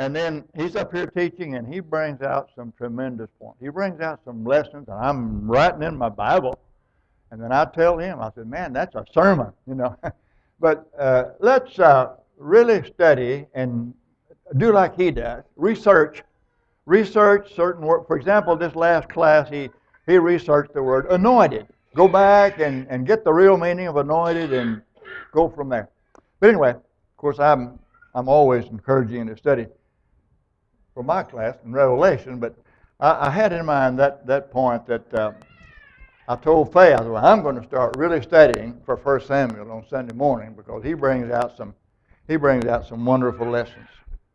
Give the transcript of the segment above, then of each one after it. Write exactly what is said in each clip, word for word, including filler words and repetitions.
And then he's up here teaching, and he brings out some tremendous points. He brings out some lessons, and I'm writing in my Bible. And then I tell him, I said, man, that's a sermon, you know. But uh, let's uh, really study and do like he does. Research. Research certain words. For example, this last class, he, he researched the word anointed. Go back and, and get the real meaning of anointed and go from there. But anyway, of course, I'm I'm always encouraging to study for my class in Revelation, but I, I had in mind that, that point that uh, I told Faye, I said, well, I'm going to start really studying for First Samuel on Sunday morning because he brings out some he brings out some wonderful lessons.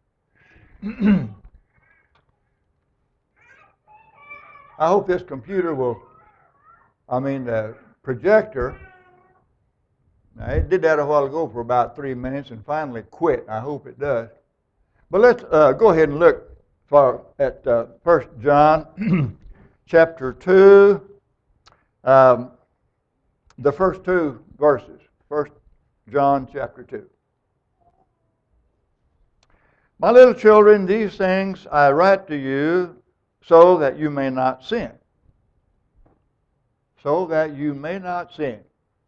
I hope this computer will, I mean the projector, now it did that a while ago for about three minutes and finally quit. I hope it does. But let's uh, go ahead and look for at uh, First John chapter two, um, the first two verses. First John chapter two. My little children, these things I write to you so that you may not sin. So that you may not sin.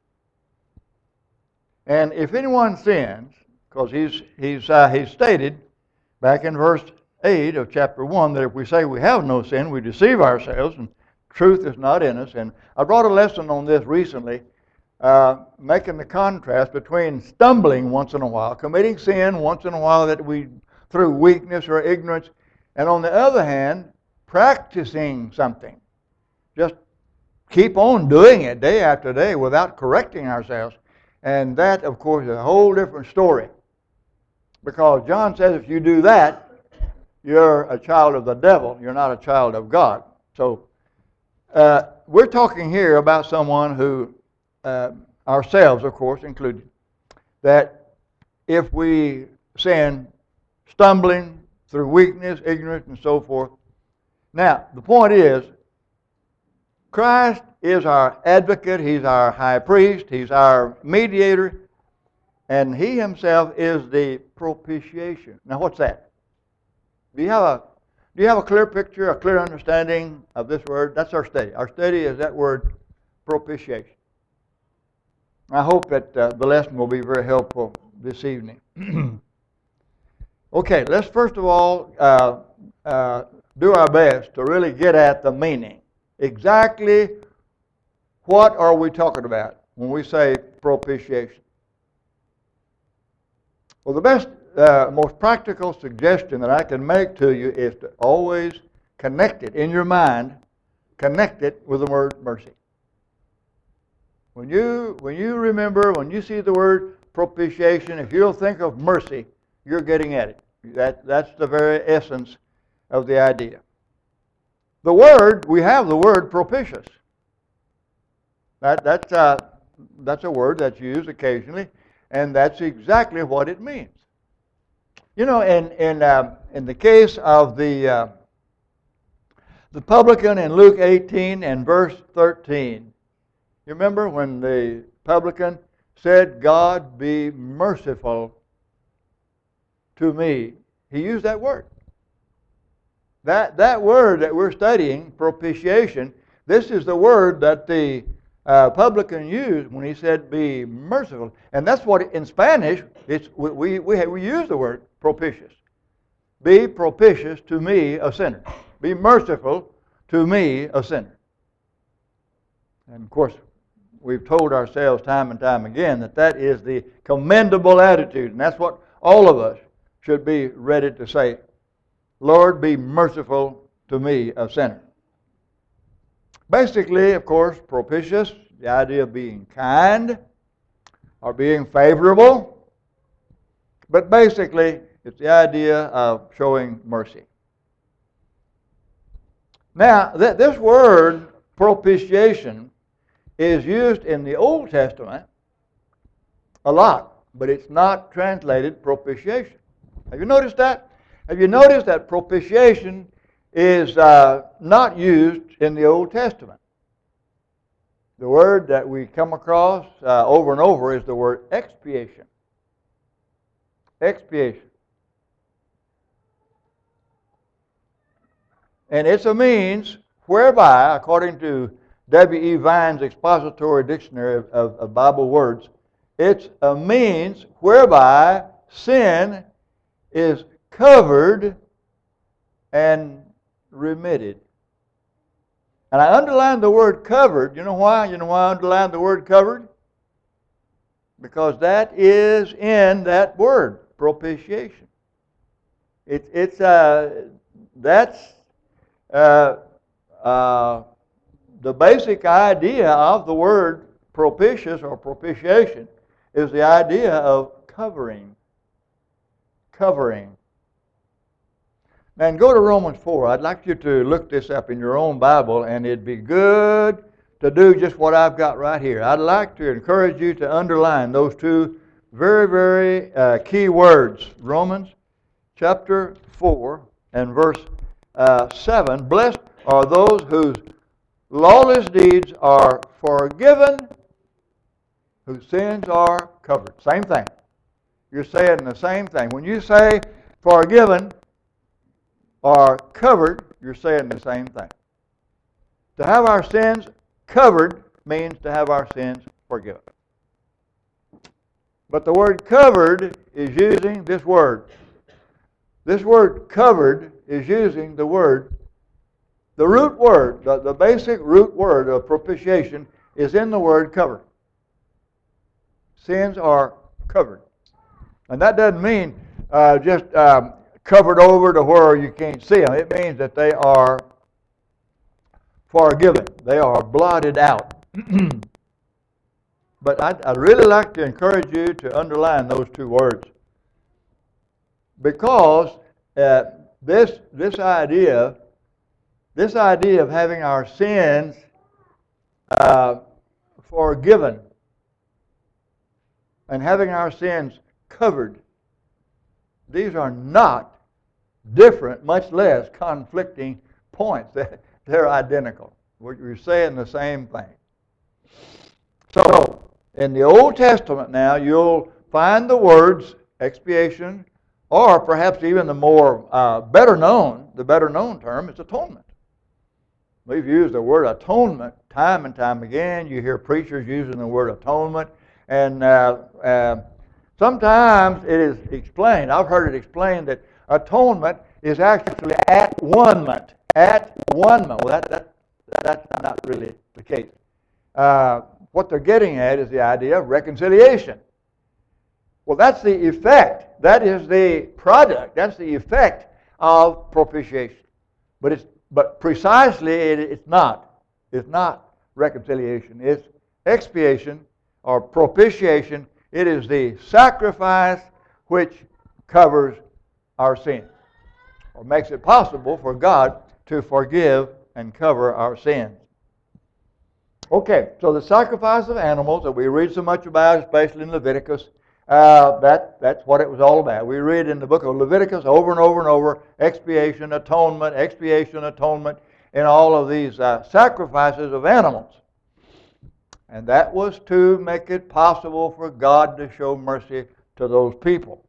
And if anyone sins, because he's he's uh, he's stated back in verse eight of chapter one that if we say we have no sin, we deceive ourselves and truth is not in us. And I brought a lesson on this recently, uh, making the contrast between stumbling once in a while, committing sin once in a while that we through weakness or ignorance, and on the other hand, practicing something. Just keep on doing it day after day without correcting ourselves. And that, of course, is a whole different story. Because John says if you do that, you're a child of the devil. You're not a child of God. So uh, we're talking here about someone who, uh, ourselves, of course, included, that if we sin, stumbling through weakness, ignorance, and so forth. Now, the point is, Christ is our advocate, He's our high priest, He's our mediator, and He Himself is the propitiation. Now, what's that? Do you have a do you have a clear picture, a clear understanding of this word? That's our study. Our study is that word propitiation. I hope that uh, the lesson will be very helpful this evening. Okay, let's first of all uh, uh, do our best to really get at the meaning. Exactly what are we talking about when we say propitiation? Well, the best, uh, most practical suggestion that I can make to you is to always connect it in your mind, connect it with the word mercy. When you, when you remember, when you see the word propitiation, if you'll think of mercy, you're getting at it. That, that's the very essence of the idea. The word, we have the word propitious. That, that's, uh, that's a word that's used occasionally, and that's exactly what it means. You know, in, in, uh, in the case of the, uh, the publican in Luke eighteen and verse thirteen, you remember when the publican said, God be merciful to me. He used that word. That, that word that we're studying, propitiation, this is the word that the uh, publican used when he said be merciful. And that's what in Spanish, it's, we, we, we, we use the word propitious. Be propitious to me, a sinner. Be merciful to me, a sinner. And of course, we've told ourselves time and time again that that is the commendable attitude. And that's what all of us should be ready to say. Lord, be merciful to me, a sinner. Basically, of course, propitious, the idea of being kind or being favorable. But basically, it's the idea of showing mercy. Now, th- this word, propitiation, is used in the Old Testament a lot, but it's not translated propitiation. Have you noticed that? Have you noticed that propitiation is uh, not used in the Old Testament? The word that we come across uh, over and over is the word expiation. Expiation. And it's a means whereby, according to W E Vine's Expository Dictionary of, of, of Bible Words, it's a means whereby sin is covered and remitted. And I underlined the word covered. You know why? You know why I underlined the word covered? Because that is in that word, propitiation. It, it's uh, that's uh, uh, the basic idea of the word propitious or propitiation is the idea of covering. Covering. And go to Romans four. I'd like you to look this up in your own Bible, and it'd be good to do just what I've got right here. I'd like to encourage you to underline those two very, very uh, key words. Romans chapter four and verse uh, seven. Blessed are those whose lawless deeds are forgiven, whose sins are covered. Same thing. You're saying the same thing. When you say forgiven or covered, you're saying the same thing. To have our sins covered means to have our sins forgiven. But the word covered is using this word. This word covered is using the word, the root word, the, the basic root word of propitiation is in the word covered. Sins are covered. And that doesn't mean uh, just um, covered over to where you can't see them. It means that they are forgiven. They are blotted out. But I'd, I'd really like to encourage you to underline those two words. Because uh, this, this idea, this idea of having our sins uh, forgiven and having our sins covered, these are not different, much less conflicting points. They're identical. We're saying the same thing. So, in the Old Testament now, you'll find the words expiation, or perhaps even the more uh, better known, the better known term is atonement. We've used the word atonement time and time again. You hear preachers using the word atonement, and uh, uh, sometimes it is explained, I've heard it explained that atonement is actually at one-ment. At one-ment. Well, that, that, that's not really the case. Uh, what they're getting at is the idea of reconciliation. Well, that's the effect. That is the product. That's the effect of propitiation. But it's but precisely it, it's not. It's not reconciliation. It's expiation or propitiation. It is the sacrifice which covers our sin, or makes it possible for God to forgive and cover our sins. Okay, so the sacrifice of animals that we read so much about, especially in Leviticus, uh, that, that's what it was all about. We read in the book of Leviticus over and over and over, expiation, atonement, expiation, atonement, and all of these uh, sacrifices of animals. And that was to make it possible for God to show mercy to those people.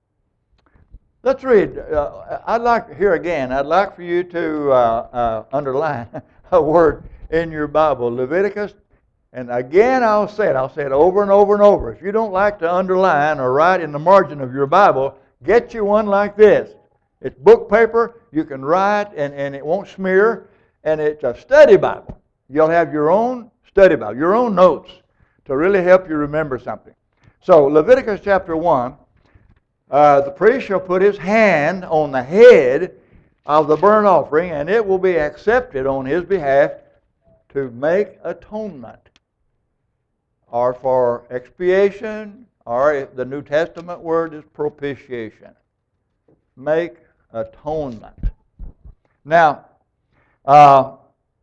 Let's read. Uh, I'd like, here again, I'd like for you to uh, uh, underline a word in your Bible, Leviticus. And again, I'll say it. I'll say it over and over and over. If you don't like to underline or write in the margin of your Bible, get you one like this. It's book paper. You can write, and, and it won't smear. And it's a study Bible. You'll have your own study Bible, your own notes to really help you remember something. So, Leviticus chapter one, uh, the priest shall put his hand on the head of the burnt offering, and it will be accepted on his behalf to make atonement, or for expiation, or the New Testament word is propitiation. Make atonement. Now, uh,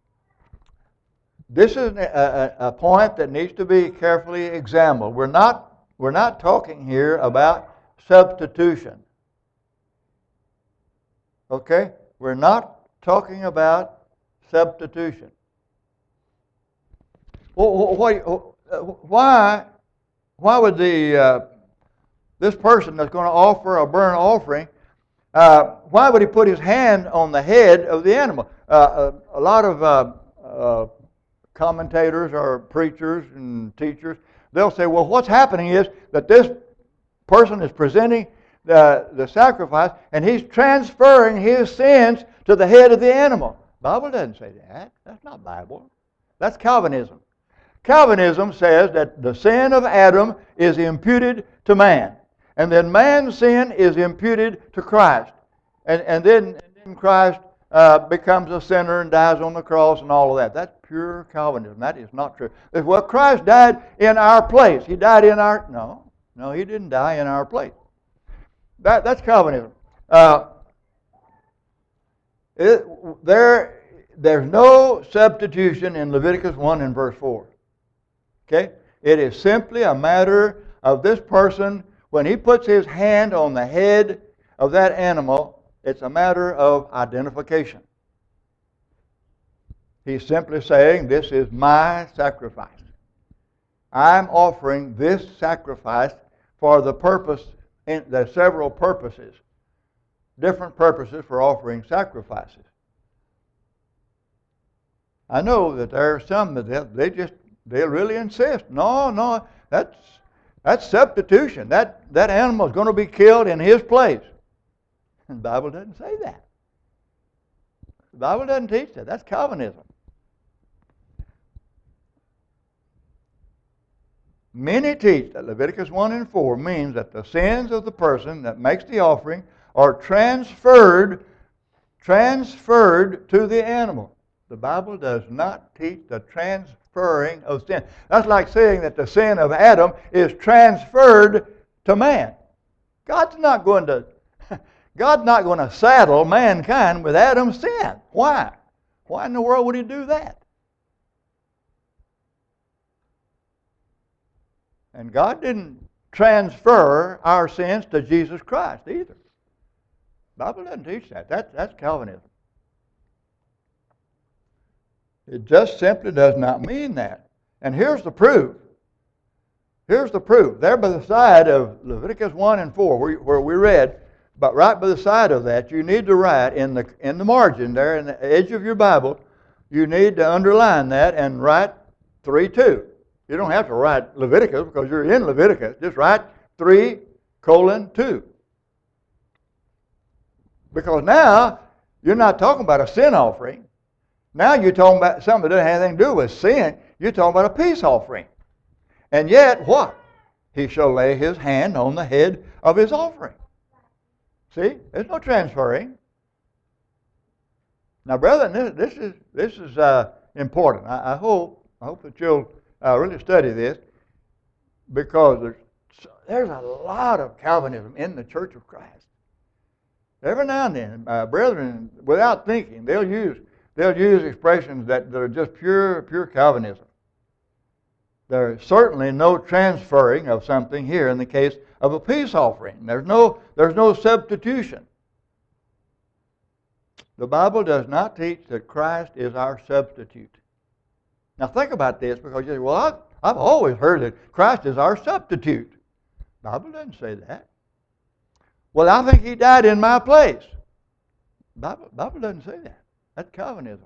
this is a, a, a point that needs to be carefully examined. We're not, we're not talking here about substitution. Okay? We're not talking about substitution. Well, why, why would the uh, this person that's going to offer a burnt offering, Uh, why would he put his hand on the head of the animal? Uh, a, a lot of uh, uh, commentators or preachers and teachers, they'll say, well, what's happening is that this person is presenting the, the sacrifice, and he's transferring his sins to the head of the animal. The Bible doesn't say that. That's not Bible. That's Calvinism. Calvinism says that the sin of Adam is imputed to man. And then man's sin is imputed to Christ. And, and, then, and then Christ uh, becomes a sinner and dies on the cross and all of that. That's pure Calvinism. That is not true. It's, well, Christ died in our place. He died in our... No, no, He didn't die in our place. That, that's Calvinism. Uh, it, there, there's no substitution in Leviticus one and verse four. Okay? It is simply a matter of this person, when he puts his hand on the head of that animal, it's a matter of identification. He's simply saying, this is my sacrifice. I'm offering this sacrifice for the purpose, there's several purposes, different purposes for offering sacrifices. I know that there are some that they just, they really insist, no, no, that's That's substitution. That, that animal is going to be killed in his place. And the Bible doesn't say that. The Bible doesn't teach that. That's Calvinism. Many teach that Leviticus one and four means that the sins of the person that makes the offering are transferred, transferred to the animal. The Bible does not teach the transferring of sin. That's like saying that the sin of Adam is transferred to man. God's not going to God's not going to saddle mankind with Adam's sin. Why? Why in the world would He do that? And God didn't transfer our sins to Jesus Christ either. The Bible doesn't teach that. That's, that's Calvinism. It just simply does not mean that. And here's the proof. Here's the proof. There by the side of Leviticus one and four, where, where we read, but right by the side of that, you need to write in the in the margin there, in the edge of your Bible, you need to underline that and write three two. You don't have to write Leviticus because you're in Leviticus. Just write three colon two. Because now you're not talking about a sin offering. Now you're talking about something that doesn't have anything to do with sin. You're talking about a peace offering. And yet, what? He shall lay his hand on the head of his offering. See? There's no transferring. Now, brethren, this, this is this is uh, important. I, I hope I hope that you'll uh, really study this, because there's there's a lot of Calvinism in the Church of Christ. Every now and then, uh, brethren, without thinking, they'll use they'll use expressions that, that are just pure pure Calvinism. There is certainly no transferring of something here in the case of a peace offering. There's no, there's no substitution. The Bible does not teach that Christ is our substitute. Now think about this, because you say, well, I've, I've always heard that Christ is our substitute. The Bible doesn't say that. Well, I think He died in my place. The Bible, Bible doesn't say that. That's Calvinism.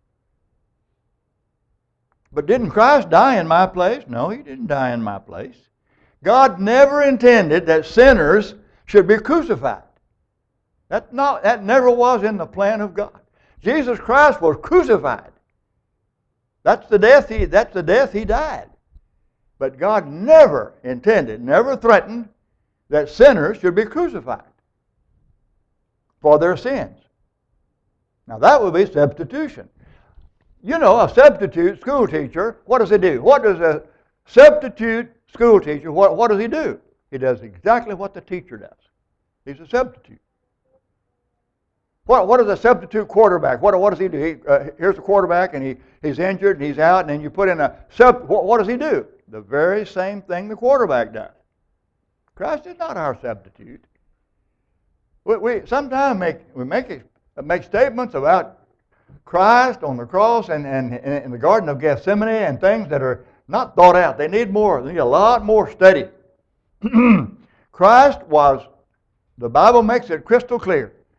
But didn't Christ die in my place? No, He didn't die in my place. God never intended that sinners should be crucified. That, not, that never was in the plan of God. Jesus Christ was crucified. That's the death he, that's the death he died. But God never intended, never threatened that sinners should be crucified for their sins. Now that would be substitution. You know, a substitute school teacher, what does he do? What does a substitute school teacher, what, what does he do? He does exactly what the teacher does. He's a substitute. What, what is a substitute quarterback? What, what does he do? He, uh, here's the quarterback, and he, he's injured, and he's out, and then you put in a sub. What, what does he do? The very same thing the quarterback does. Christ is not our substitute. We, we sometimes make we make make statements about Christ on the cross and, and, and in the Garden of Gethsemane and things that are not thought out. They need more. They need a lot more study. Christ was, the Bible makes it crystal clear,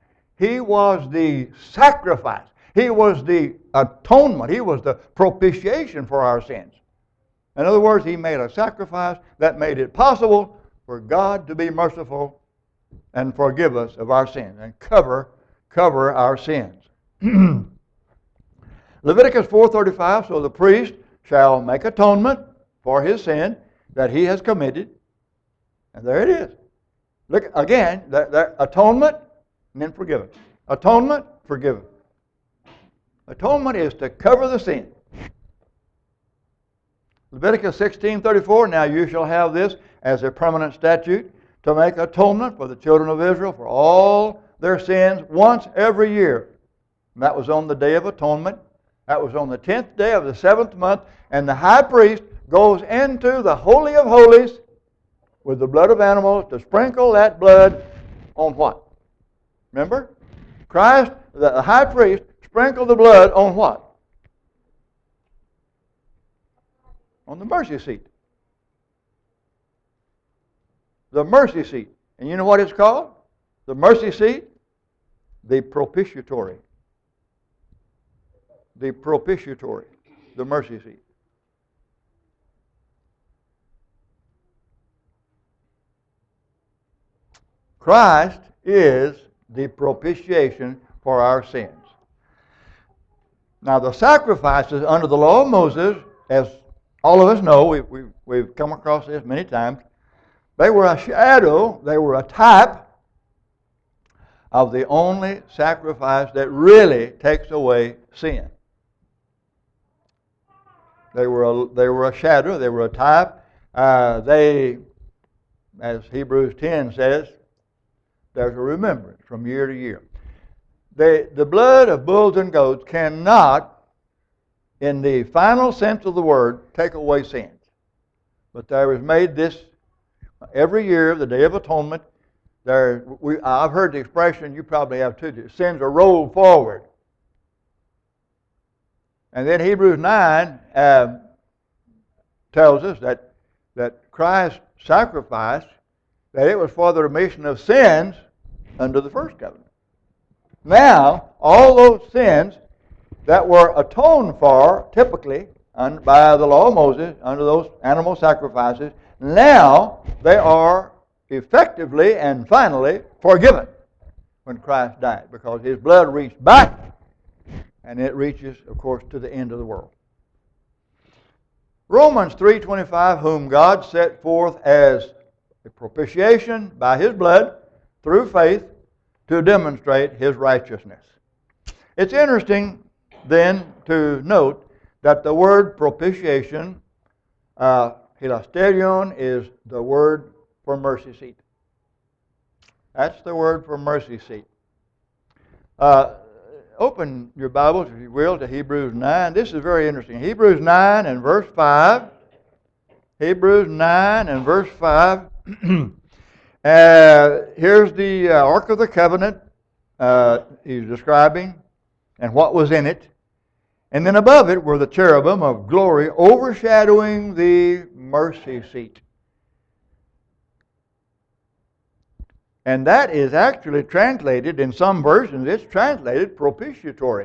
He was the sacrifice. He was the atonement. He was the propitiation for our sins. In other words, He made a sacrifice that made it possible for God to be merciful and forgive us of our sins and cover, cover our sins. Leviticus four thirty-five, so the priest shall make atonement for his sin that he has committed. And there it is. Look, again, that, that atonement and then forgiven. Atonement, forgiven. Atonement is to cover the sin. Leviticus sixteen thirty-four, now you shall have this as a permanent statute to make atonement for the children of Israel for all their sins once every year. And that was on the Day of Atonement. That was on the tenth day of the seventh month. And the high priest goes into the Holy of Holies with the blood of animals to sprinkle that blood on what? Remember? Christ, the high priest, sprinkled the blood on what? On the mercy seat. The mercy seat. And you know what it's called? The mercy seat? The propitiatory. The propitiatory. The mercy seat. Christ is the propitiation for our sins. Now the sacrifices under the law of Moses, as all of us know, we, we, we've come across this many times, they were a shadow, they were a type of the only sacrifice that really takes away sin. They were a, they were a shadow, they were a type. Uh, they, as Hebrews ten says, there's a remembrance from year to year. They, the blood of bulls and goats cannot, in the final sense of the word, take away sins. But there was made this every year, the Day of Atonement. There, we, I've heard the expression, you probably have too, that sins are rolled forward. And then Hebrews nine uh, tells us that, that Christ's sacrifice, that it was for the remission of sins under the first covenant. Now, all those sins that were atoned for, typically, by the law of Moses, under those animal sacrifices, now they are effectively and finally forgiven when Christ died, because His blood reached back, and it reaches, of course, to the end of the world. Romans three twenty-five, whom God set forth as the propitiation by His blood through faith to demonstrate His righteousness. It's interesting then to note that the word propitiation, uh, hilasterion, is the word for mercy seat. That's the word for mercy seat. Uh, open your Bibles, if you will, to Hebrews nine. This is very interesting. Hebrews nine and verse five. Hebrews nine and verse five. uh, here's the uh, Ark of the Covenant uh, he's describing and what was in it. And then above it were the cherubim of glory overshadowing the mercy seat. And that is actually translated, in some versions, it's translated propitiatory.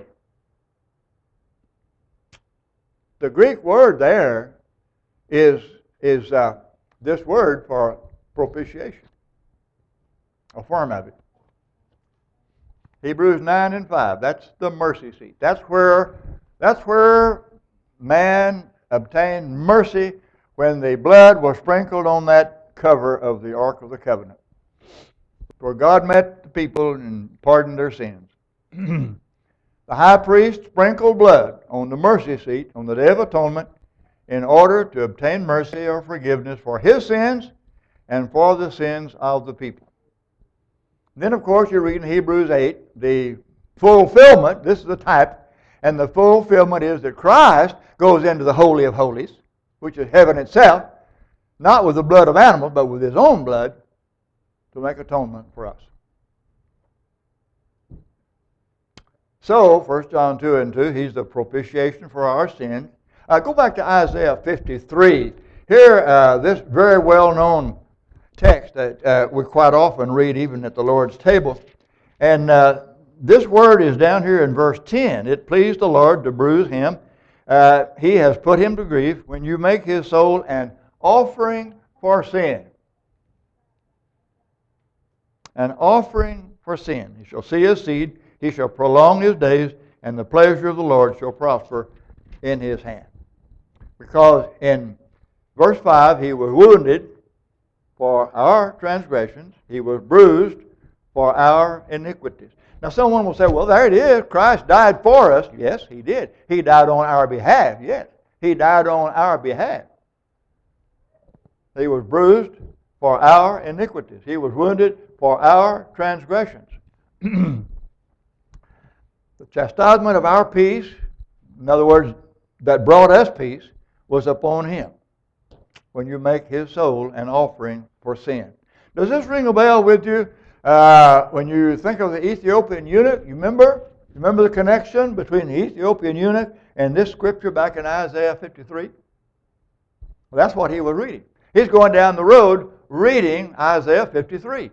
The Greek word there is, is uh, this word for propitiation, a form of it. Hebrews nine and five, that's the mercy seat. That's where, that's where man obtained mercy when the blood was sprinkled on that cover of the Ark of the Covenant, where God met the people and pardoned their sins. The high priest sprinkled blood on the mercy seat on the Day of Atonement in order to obtain mercy or forgiveness for his sins and for the sins of the people. Then, of course, you read in Hebrews eight, the fulfillment, this is the type, and the fulfillment is that Christ goes into the Holy of Holies, which is heaven itself, not with the blood of animals, but with His own blood, to make atonement for us. So, First John two and two, He's the propitiation for our sins. Uh, go back to Isaiah fifty-three. Here, uh, this very well-known text that uh, we quite often read even at the Lord's table. And uh, this word is down here in verse ten. It pleased the Lord to bruise him. Uh, he has put him to grief when you make his soul an offering for sin. An offering for sin. He shall see his seed. He shall prolong his days, and the pleasure of the Lord shall prosper in his hand. Because in verse five, he was wounded for our transgressions. He was bruised for our iniquities. Now someone will say, well, there it is. Christ died for us. Yes, he did. He died on our behalf. Yes, he died on our behalf. He was bruised for our iniquities. He was wounded for our transgressions. The chastisement of our peace, in other words, that brought us peace, was upon him. When you make his soul an offering for sin. Does this ring a bell with you? Uh, when you think of the Ethiopian eunuch, you remember? Remember the connection between the Ethiopian eunuch and this scripture back in Isaiah fifty-three? Well, that's what he was reading. He's going down the road reading Isaiah fifty-three.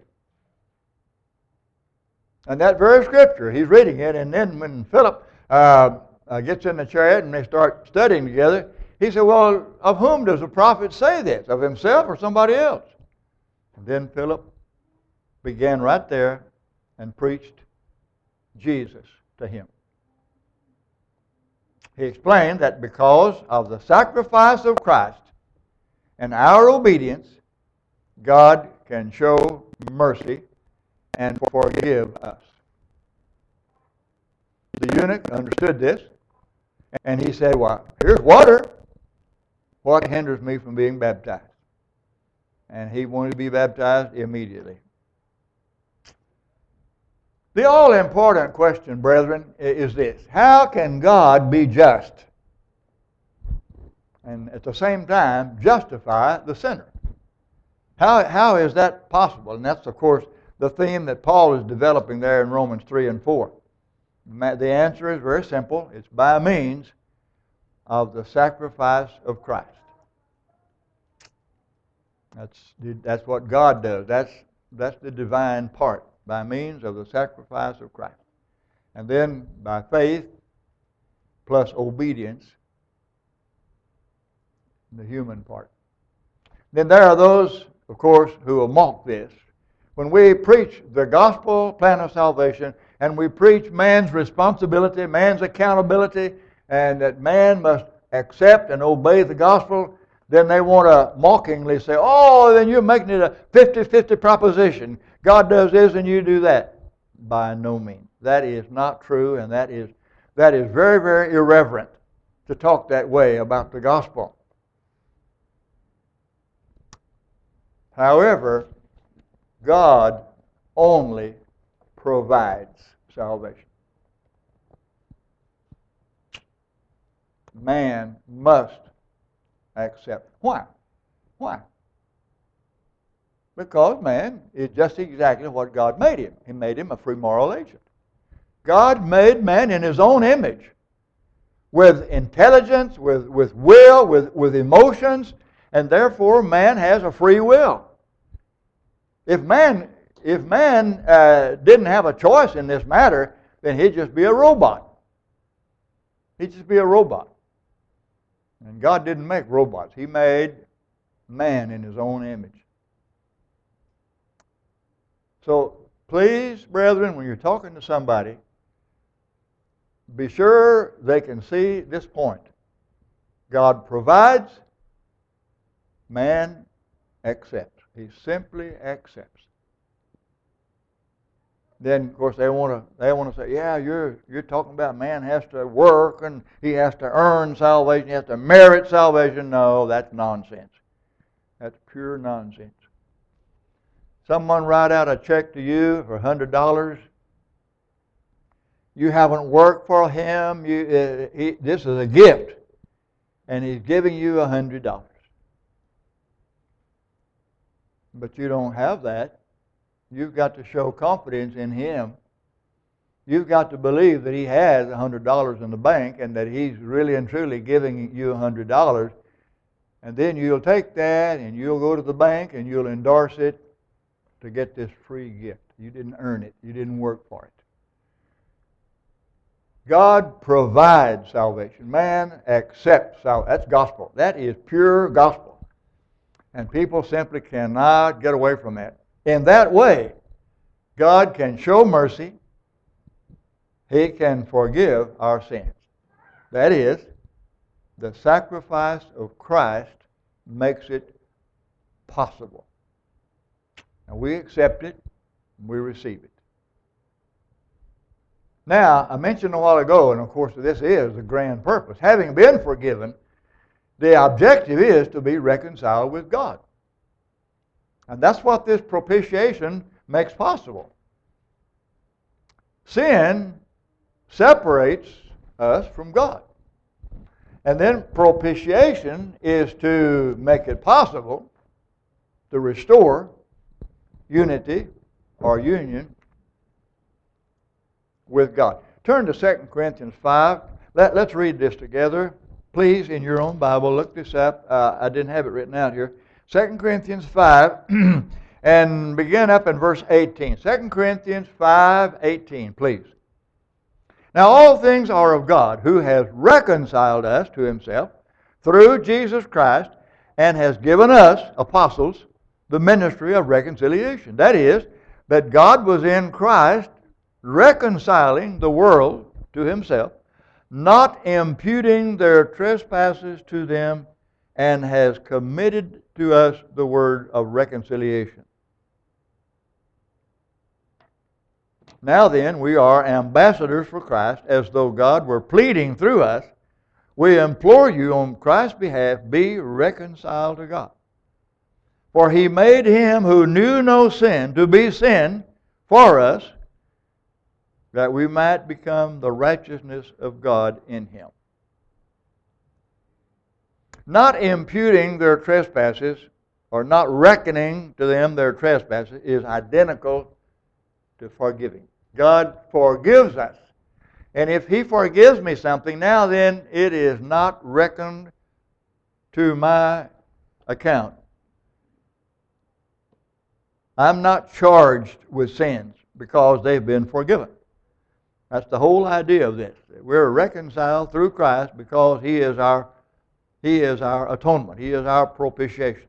And that very scripture, he's reading it, and then when Philip uh, uh, gets in the chariot and they start studying together, he said, well, of whom does the prophet say this? Of himself or somebody else? And then Philip began right there and preached Jesus to him. He explained that because of the sacrifice of Christ and our obedience, God can show mercy and forgive us. The eunuch understood this, and he said, well, here's water. What hinders me from being baptized? And he wanted to be baptized immediately. The all-important question, brethren, is this. How can God be just and at the same time justify the sinner? How, how is that possible? And that's, of course, the theme that Paul is developing there in Romans three and four. The answer is very simple. It's by means of the sacrifice of Christ. That's, that's what God does. That's, that's the divine part, by means of the sacrifice of Christ. And then by faith plus obedience, the human part. Then there are those, of course, who will mock this. When we preach the gospel plan of salvation, and we preach man's responsibility, man's accountability, and that man must accept and obey the gospel, then they want to mockingly say, oh, then you're making it a fifty-fifty proposition. God does this and you do that. By no means. That is not true, and that is, that is very, very irreverent to talk that way about the gospel. However, God only provides salvation. Man must accept. Why? Why? Because man is just exactly what God made him. He made him a free moral agent. God made man in his own image, with intelligence, with, with will, with, with emotions, and therefore man has a free will. If man, if man uh, didn't have a choice in this matter, then he'd just be a robot. He'd just be a robot. And God didn't make robots. He made man in his own image. So please, brethren, when you're talking to somebody, be sure they can see this point. God provides, man accepts. He simply accepts. Then, of course, they want to they want to say, yeah, you're you're talking about man has to work and he has to earn salvation, he has to merit salvation. No, that's nonsense. That's pure nonsense. Someone write out a check to you for one hundred dollars. You haven't worked for him. You, uh, he, this is a gift, and he's giving you one hundred dollars. But you don't have that. You've got to show confidence in him. You've got to believe that he has one hundred dollars in the bank and that he's really and truly giving you one hundred dollars. And then you'll take that and you'll go to the bank and you'll endorse it to get this free gift. You didn't earn it. You didn't work for it. God provides salvation. Man accepts salvation. That's gospel. That is pure gospel. And people simply cannot get away from that. In that way, God can show mercy. He can forgive our sins. That is, the sacrifice of Christ makes it possible. And we accept it, and we receive it. Now, I mentioned a while ago, and of course this is the grand purpose. Having been forgiven, the objective is to be reconciled with God. And that's what this propitiation makes possible. Sin separates us from God. And then propitiation is to make it possible to restore unity or union with God. Turn to Second Corinthians five. Let, let's read this together. Please, in your own Bible, look this up. Uh, I didn't have it written out here. Second Corinthians five, and begin up in verse eighteen. Second Corinthians five eighteen, please. Now all things are of God, who has reconciled us to himself through Jesus Christ, and has given us, apostles, the ministry of reconciliation. That is, that God was in Christ reconciling the world to himself, not imputing their trespasses to them, and has committed to us the word of reconciliation. Now then, we are ambassadors for Christ, as though God were pleading through us. We implore you on Christ's behalf, be reconciled to God. For he made him who knew no sin to be sin for us, that we might become the righteousness of God in him. Not imputing their trespasses, or not reckoning to them their trespasses, is identical to forgiving. God forgives us. And if he forgives me something, now then it is not reckoned to my account. I'm not charged with sins because they've been forgiven. That's the whole idea of this. We're reconciled through Christ because he is our He is our atonement. He is our propitiation.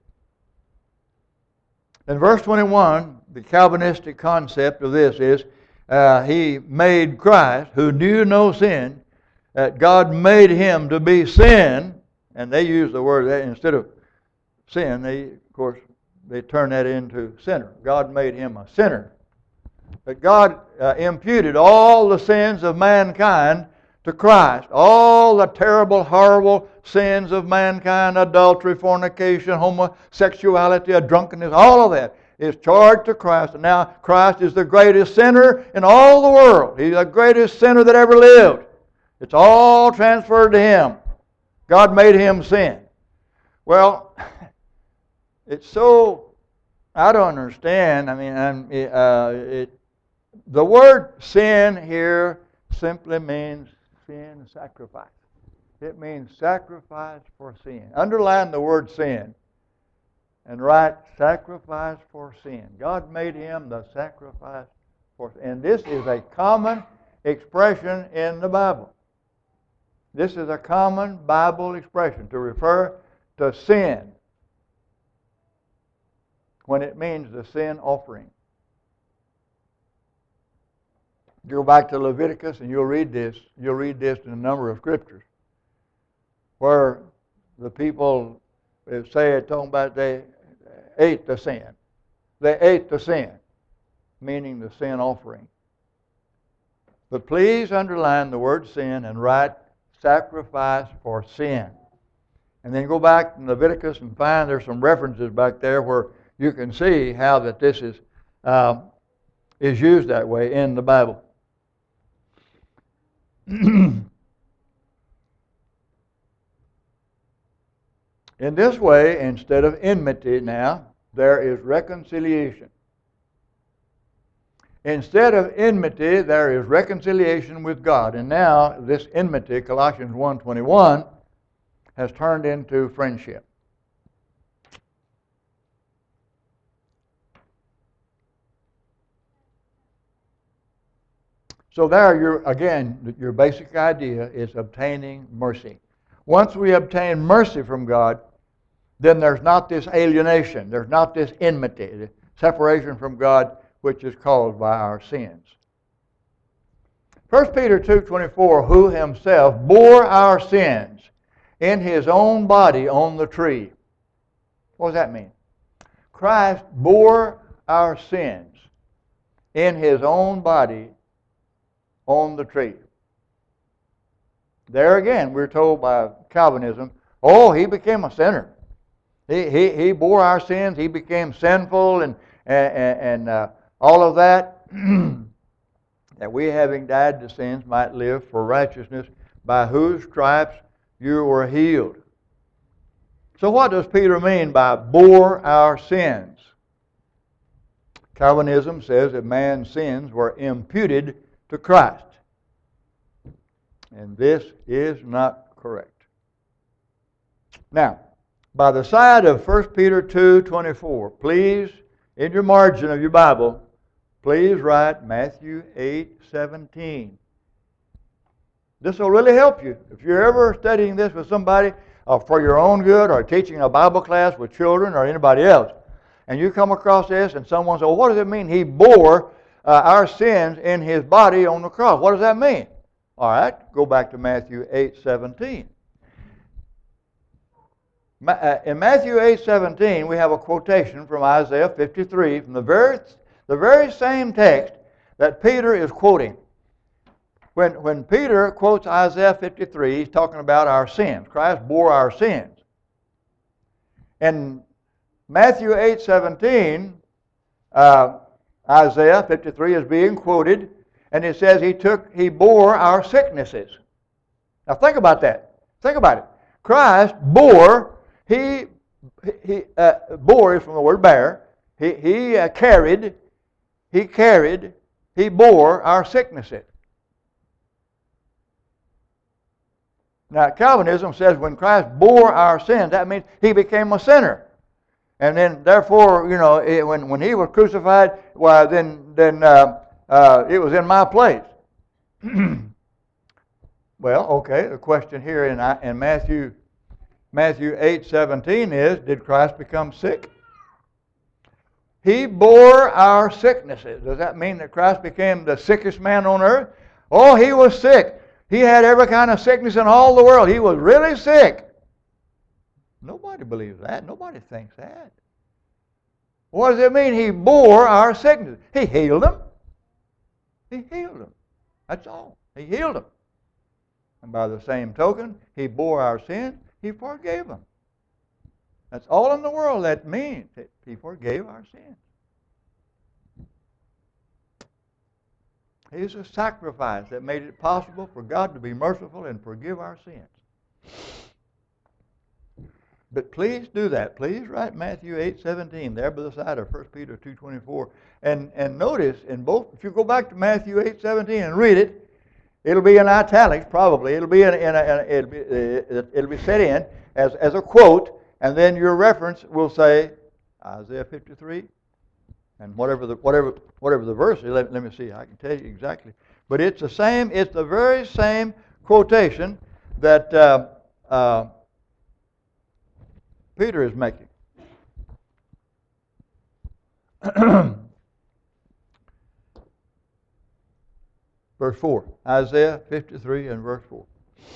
In verse twenty-one, the Calvinistic concept of this is uh, he made Christ, who knew no sin, that God made him to be sin, and they use the word that instead of sin, they, of course, they turn that into sinner. God made him a sinner. But God uh, imputed all the sins of mankind to Christ. All the terrible, horrible sins of mankind, adultery, fornication, homosexuality, drunkenness, all of that is charged to Christ. And now Christ is the greatest sinner in all the world. He's the greatest sinner that ever lived. It's all transferred to him. God made him sin. Well, it's so, I don't understand. I mean, I'm, uh, it, the word sin here simply means sin sacrifice. It means sacrifice for sin. Underline the word sin and write sacrifice for sin. God made him the sacrifice for sin. And this is a common expression in the Bible. This is a common Bible expression to refer to sin when it means the sin offering. Go back to Leviticus and you'll read this. You'll read this in a number of scriptures where the people say it talking about they ate the sin. They ate the sin, meaning the sin offering. But please underline the word sin and write sacrifice for sin. And then go back in Leviticus and find there's some references back there where you can see how that this is uh, is used that way in the Bible. In this way, instead of enmity now, there is reconciliation. Instead of enmity, there is reconciliation with God. And now this enmity, Colossians one twenty-one, has turned into friendship. So there, you're, again, your basic idea is obtaining mercy. Once we obtain mercy from God, then there's not this alienation, there's not this enmity, separation from God, which is caused by our sins. First Peter two twenty-four, who himself bore our sins in his own body on the tree. What does that mean? Christ bore our sins in his own body on the tree. There again, we're told by Calvinism, oh, he became a sinner. He, he, he bore our sins. He became sinful and, and, and uh, all of that. That we, having died to sins, might live for righteousness, by whose stripes you were healed. So what does Peter mean by bore our sins? Calvinism says that man's sins were imputed to Christ. And this is not correct. Now, by the side of First Peter two twenty-four, please, in your margin of your Bible, please write Matthew eight seventeen. This will really help you. If you're ever studying this with somebody uh, for your own good, or teaching a Bible class with children or anybody else, and you come across this and someone says, well, what does it mean he bore uh, our sins in his body on the cross? What does that mean? All right, go back to Matthew eight seventeen. In Matthew eight seventeen, we have a quotation from Isaiah fifty-three, from the very, the very same text that Peter is quoting. When, when Peter quotes Isaiah fifty-three, he's talking about our sins. Christ bore our sins. In Matthew eight seventeen, uh, Isaiah fifty-three is being quoted, and it says he took, he bore our sicknesses. Now think about that. Think about it. Christ bore, he, he uh, bore is from the word bear. He, he uh, carried, he carried, he bore our sicknesses. Now, Calvinism says when Christ bore our sins, that means he became a sinner. And then, therefore, you know, it, when, when he was crucified, well, then, then uh, uh, it was in my place. Well, okay, the question here in, in Matthew, Matthew eight seventeen is, did Christ become sick? He bore our sicknesses. Does that mean that Christ became the sickest man on earth? Oh, he was sick. He had every kind of sickness in all the world. He was really sick. Nobody believes that. Nobody thinks that. What does it mean? He bore our sickness. He healed them. He healed them. That's all. He healed them. And by the same token, he bore our sins. He forgave them. That's all in the world that means. That he forgave our sins. He's a sacrifice that made it possible for God to be merciful and forgive our sins. But please do that. Please write Matthew eight seventeen there by the side of First Peter two twenty-four. And, and notice in both, if you go back to Matthew eight seventeen and read it, it'll be in italics probably. It'll be in, in, a, in a, it'll be uh, it'll be set in as, as a quote, and then your reference will say Isaiah fifty-three. And whatever the whatever whatever the verse is, let, let me see, I can tell you exactly. But it's the same, it's the very same quotation that uh, uh, Peter is making. Verse four. Isaiah fifty-three and verse four.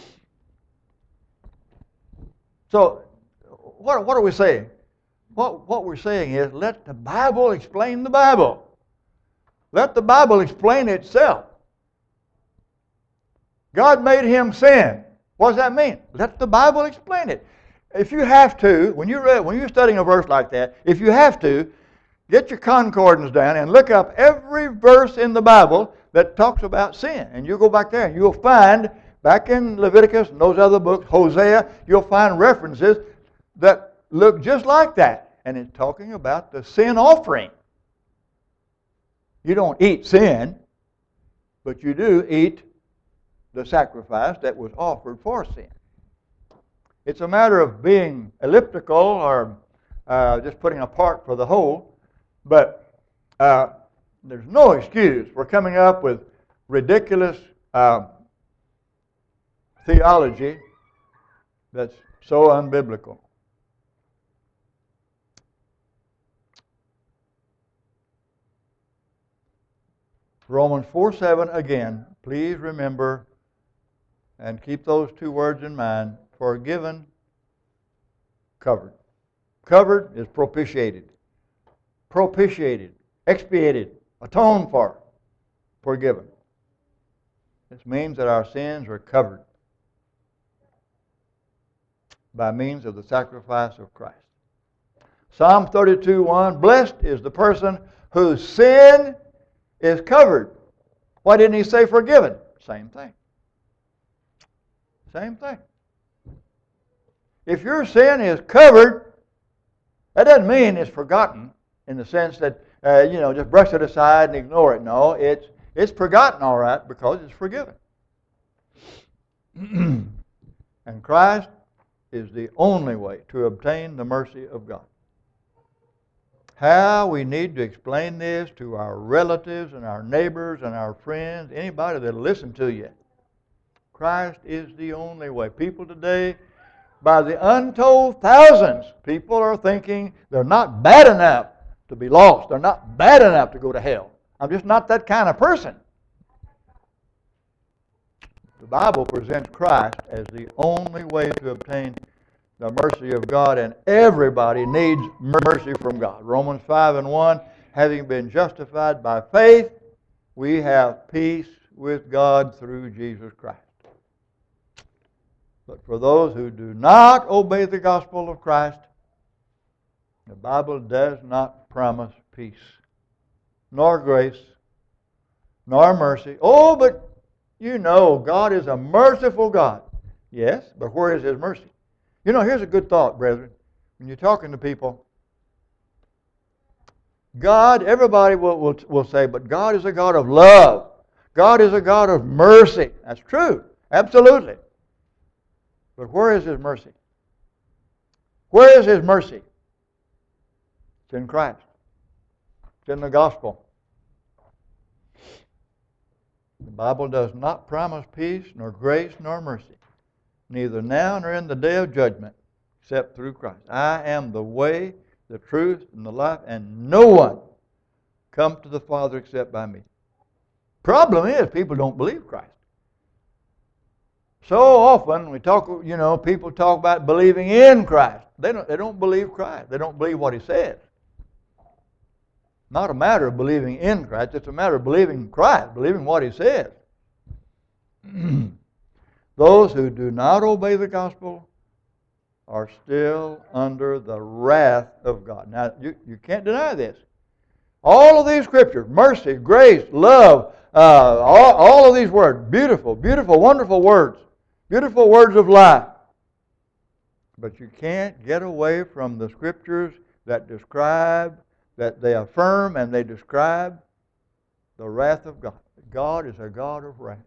So, what, what are we saying? What, what we're saying is, let the Bible explain the Bible. Let the Bible explain itself. God made him sin. What does that mean? Let the Bible explain it. If you have to, when you're, read, when you're studying a verse like that, if you have to, get your concordance down and look up every verse in the Bible that talks about sin. And you go back there and you'll find, back in Leviticus and those other books, Hosea, you'll find references that look just like that. And it's talking about the sin offering. You don't eat sin, but you do eat the sacrifice that was offered for sin. It's a matter of being elliptical or uh, just putting a part for the whole, but uh, there's no excuse for coming up with ridiculous uh, theology that's so unbiblical. Romans four seven again, please remember and keep those two words in mind. Forgiven, covered. Covered is propitiated. Propitiated, expiated, atoned for, forgiven. This means that our sins are covered by means of the sacrifice of Christ. Psalm thirty-two one, blessed is the person whose sin is covered. Why didn't he say forgiven? Same thing. Same thing. If your sin is covered, that doesn't mean it's forgotten in the sense that, uh, you know, just brush it aside and ignore it. No, it's, it's forgotten all right because it's forgiven. And Christ is the only way to obtain the mercy of God. How we need to explain this to our relatives and our neighbors and our friends, anybody that'll listen to you. Christ is the only way. People today, by the untold thousands, people are thinking they're not bad enough to be lost. They're not bad enough to go to hell. I'm just not that kind of person. The Bible presents Christ as the only way to obtain the mercy of God, and everybody needs mercy from God. Romans five and one, having been justified by faith, we have peace with God through Jesus Christ. But for those who do not obey the gospel of Christ, the Bible does not promise peace, nor grace, nor mercy. Oh, but you know, God is a merciful God. Yes, but where is His mercy? You know, here's a good thought, brethren. When you're talking to people, God, everybody will, will, will say, but God is a God of love. God is a God of mercy. That's true. Absolutely. But where is His mercy? Where is His mercy? It's in Christ. It's in the gospel. The Bible does not promise peace, nor grace, nor mercy, neither now nor in the day of judgment, except through Christ. I am the way, the truth, and the life, and no one comes to the Father except by me. Problem is, people don't believe Christ. So often we talk, you know, people talk about believing in Christ. They don't, they don't believe Christ. They don't believe what He says. Not a matter of believing in Christ. It's a matter of believing Christ, believing what He says. Those who do not obey the gospel are still under the wrath of God. Now, you, you can't deny this. All of these scriptures, mercy, grace, love, uh, all, all of these words, beautiful, beautiful, wonderful words, beautiful words of life. But you can't get away from the scriptures that describe, that they affirm and they describe the wrath of God. God is a God of wrath.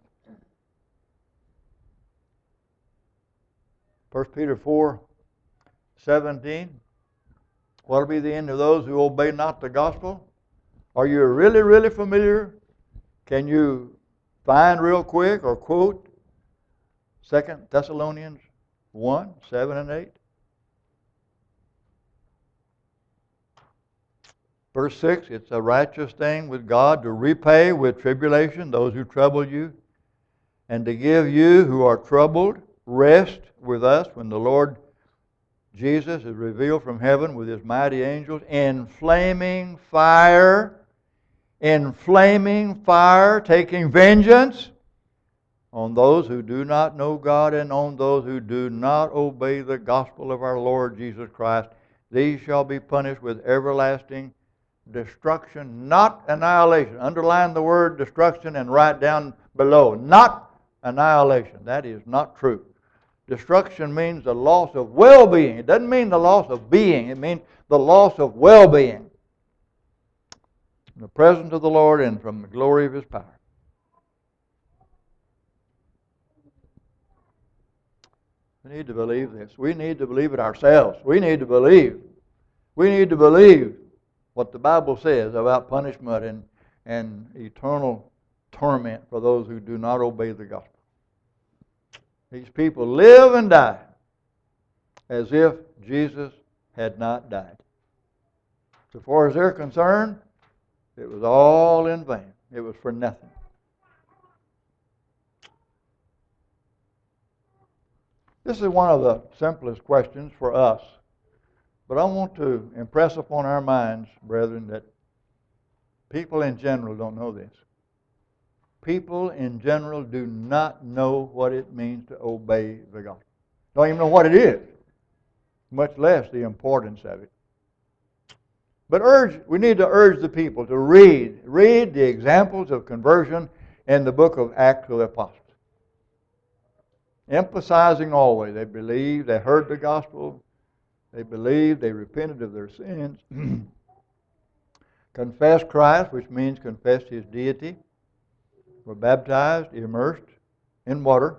First Peter four seventeen. What will be the end of those who obey not the gospel? Are you really, really familiar? Can you find real quick or quote Second Thessalonians one, seven and eight? Verse six, it's a righteous thing with God to repay with tribulation those who trouble you, and to give you who are troubled rest with us when the Lord Jesus is revealed from heaven with His mighty angels in flaming fire, in flaming fire, taking vengeance on those who do not know God and on those who do not obey the gospel of our Lord Jesus Christ. These shall be punished with everlasting destruction, not annihilation. Underline the word destruction and write down below, not annihilation. That is not true. Destruction means the loss of well-being. It doesn't mean the loss of being. It means the loss of well-being. In the presence of the Lord and from the glory of His power. We need to believe this. We need to believe it ourselves. We need to believe. We need to believe what the Bible says about punishment and, and eternal torment for those who do not obey the gospel. These people live and die as if Jesus had not died. So far as they're concerned, it was all in vain. It was for nothing. This is one of the simplest questions for us. But I want to impress upon our minds, brethren, that people in general don't know this. People in general do not know what it means to obey the gospel. Don't even know what it is, much less the importance of it. But urge, we need to urge the people to read, read the examples of conversion in the book of Acts of the Apostles. Emphasizing always, they believed, they heard the gospel, they believed, they repented of their sins, confessed Christ, which means confessed His deity, were baptized, immersed in water.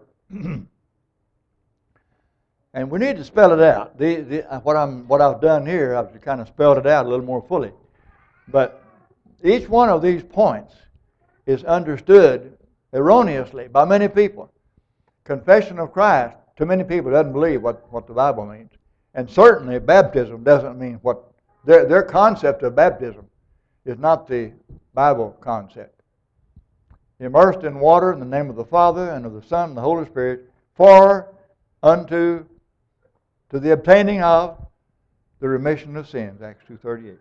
And we need to spell it out. The, the, what, I'm, what I've done here, I've kind of spelled it out a little more fully. But each one of these points is understood erroneously by many people. Confession of Christ, to many people, doesn't believe what, what the Bible means. And certainly baptism doesn't mean what... Their, their concept of baptism is not the Bible concept. Immersed in water in the name of the Father and of the Son and the Holy Spirit, for unto to the obtaining of the remission of sins, Acts two thirty-eight.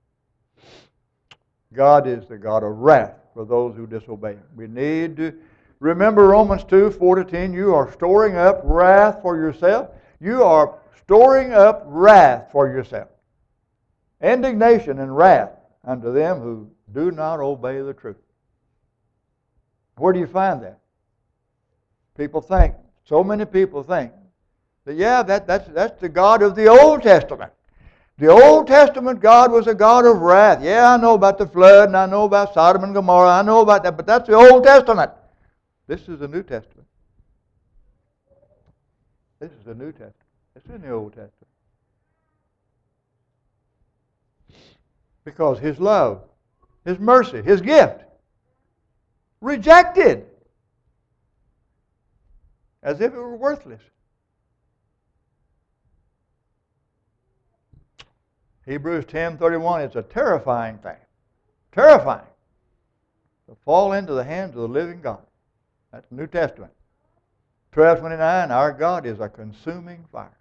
God is the God of wrath for those who disobey Him. We need to remember Romans two, four to ten. You are storing up wrath for yourself. You are storing up wrath for yourself. Indignation and wrath unto them who do not obey the truth. Where do you find that? People think, so many people think, that yeah, that, that's, that's the God of the Old Testament. The Old Testament God was a God of wrath. Yeah, I know about the flood, and I know about Sodom and Gomorrah, I know about that, but that's the Old Testament. This is the New Testament. This is the New Testament. It's in the Old Testament. Because His love, His mercy, His gift, rejected as if it were worthless. Hebrews ten thirty-one, it's a terrifying thing. Terrifying. To fall into the hands of the living God. That's the New Testament. twelve twenty-nine, our God is a consuming fire.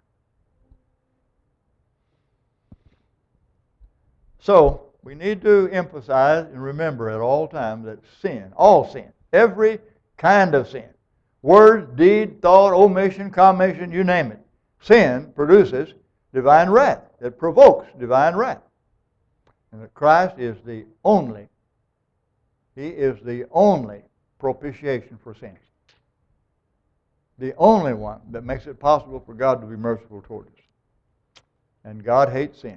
So, we need to emphasize and remember at all times that sin, all sin, every kind of sin, word, deed, thought, omission, commission, you name it, sin produces divine wrath. It provokes divine wrath. And that Christ is the only, He is the only propitiation for sins. The only one that makes it possible for God to be merciful toward us. And God hates sin.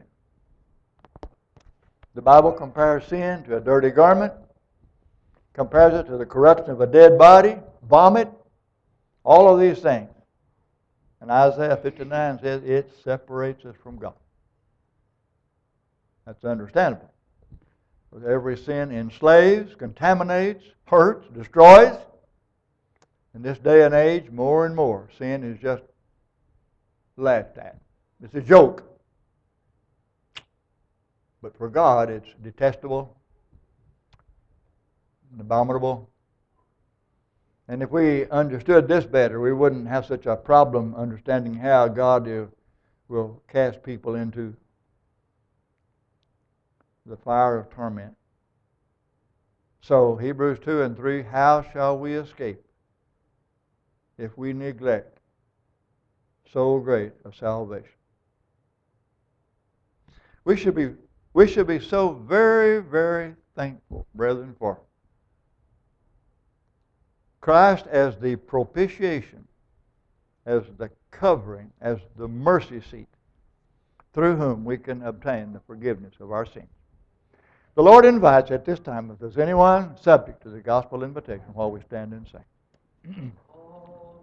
The Bible compares sin to a dirty garment, compares it to the corruption of a dead body, vomit, all of these things. And Isaiah fifty-nine says it separates us from God. That's understandable. Because every sin enslaves, contaminates, hurts, destroys. In this day and age, more and more, sin is just laughed at. It's a joke. But for God, it's detestable, and abominable. And if we understood this better, we wouldn't have such a problem understanding how God will cast people into the fire of torment. So, Hebrews two and three, how shall we escape if we neglect so great a salvation? We should be We should be so very, very thankful, brethren, for Christ as the propitiation, as the covering, as the mercy seat, through whom we can obtain the forgiveness of our sins. The Lord invites at this time, if there's anyone subject to the gospel invitation, while we stand and sing.